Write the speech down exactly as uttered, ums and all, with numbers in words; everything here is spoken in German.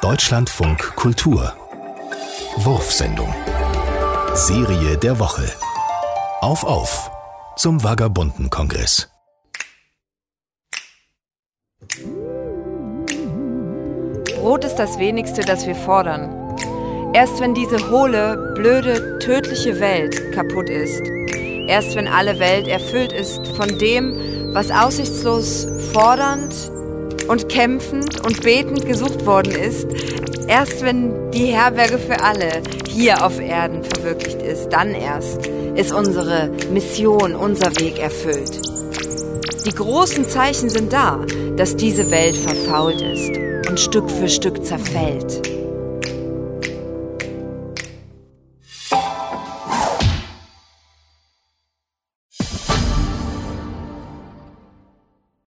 Deutschlandfunk Kultur. Wurfsendung. Serie der Woche. Auf, auf zum Vagabunden-Kongress. Brot ist das Wenigste, das wir fordern. Erst wenn diese hohle, blöde, tödliche Welt kaputt ist, erst wenn alle Welt erfüllt ist von dem, was aussichtslos fordernd und kämpfend und betend gesucht worden ist, erst wenn die Herberge für alle hier auf Erden verwirklicht ist, dann erst ist unsere Mission, unser Weg erfüllt. Die großen Zeichen sind da, dass diese Welt verfault ist und Stück für Stück zerfällt.